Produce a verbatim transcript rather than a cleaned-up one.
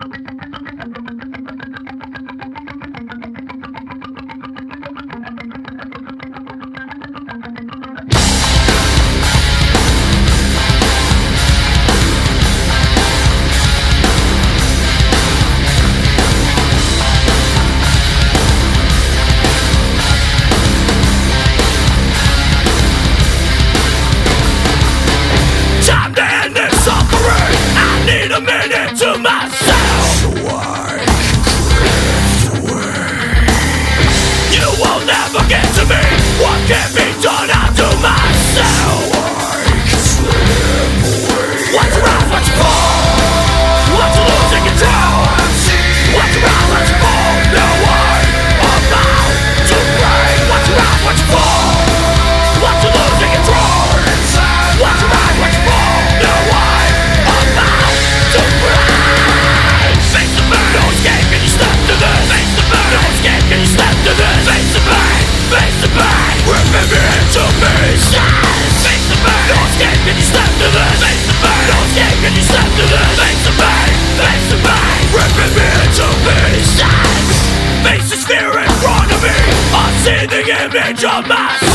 A minute to myself, so I can drift away. You will never get to me. What can be done, I'll do myself, so I can slip away. Watch your rise, watch your fall. Watch you losing control. Watch your rise, watch your fall. No one about to break. Watch your rise, watch your fall. Watch you losing control. Watch your rise, watch your fall. No one about to break. Face the burn, no escape, can you step to this? Face the burn, no escape, can you step to this? Face the pain, face the pain, ripping me into pieces. Face the burn, no escape, can you step to this? Face the burn, no escape, can you step to this? Face the pain, face the pain, ripping me into pieces. Face the fear in front of me, I see the image of myself.